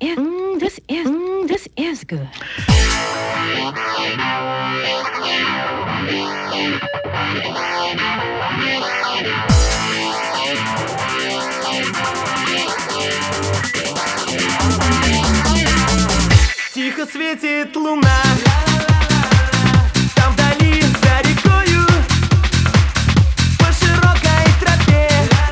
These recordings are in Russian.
is good. Тихо светит луна, там вдали за рекою, по широкой тропе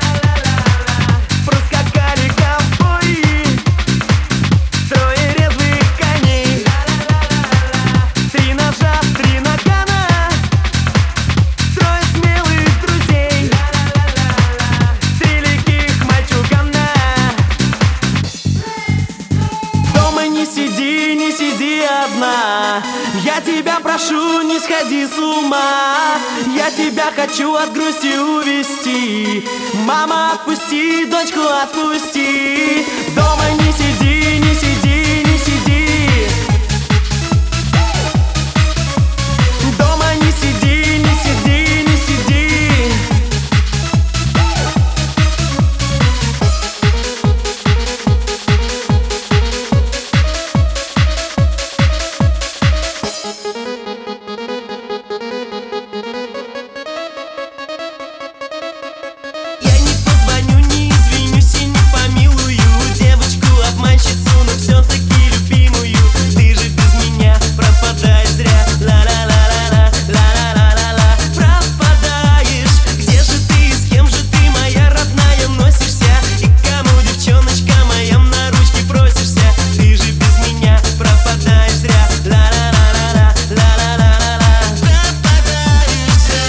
проскакали ковбои, трое резвых коней, три ножа, три нагана, трое смелых друзей, три легких мальчугана. Дома не сиди, не сиди одна, я тебя прошу, не сходи с ума. Я тебя хочу от грусти увести. Мама, отпусти, дочку отпусти. Дома не сиди, не сиди, не сиди. Дома не сиди, не сиди, не сиди. Я не позвоню, не извинюсь и не помилую девочку-обманщицу, но все-таки любимую. Ты же без меня пропадаешь зря. Ла-ла-ла-ла-ла, ла-ла-ла-ла-ла. Пропадаешь. Где же ты, с кем же ты, моя родная, носишься? И к кому, девчоночка моя, на ручки просишься? Ты же без меня пропадаешь зря. Ла-ла-ла-ла-ла, ла-ла-ла-ла-ла. Пропадаешь зря.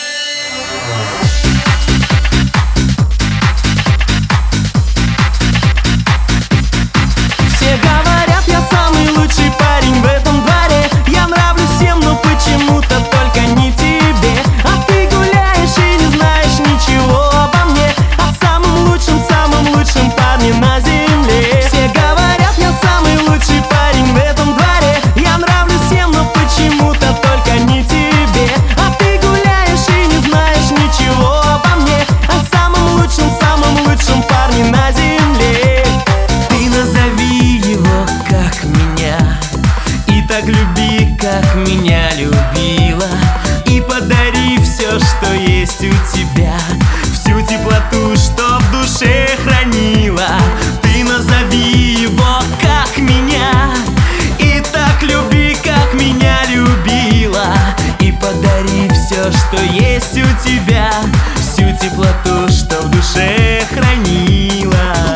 Все говорят, я самый лучший парень в этом дворе. Я нравлюсь всем, но почему-то только не тебе. А ты гуляешь и не знаешь ничего обо мне, о самом лучшем парне на земле. Все говорят, я самый лучший парень в этом дворе. Я нравлюсь всем, но почему-то только не тебе. А ты гуляешь и не знаешь ничего обо мне, о самом лучшем парне на земле. Ты назови его как меня, и так люби, как меня любила, и подари все, что есть у тебя, всю теплоту, что в душе хранила. Ты назови его как меня, и так люби, как меня любила, и подари все, что есть у тебя, всю теплоту, что в душе хранила.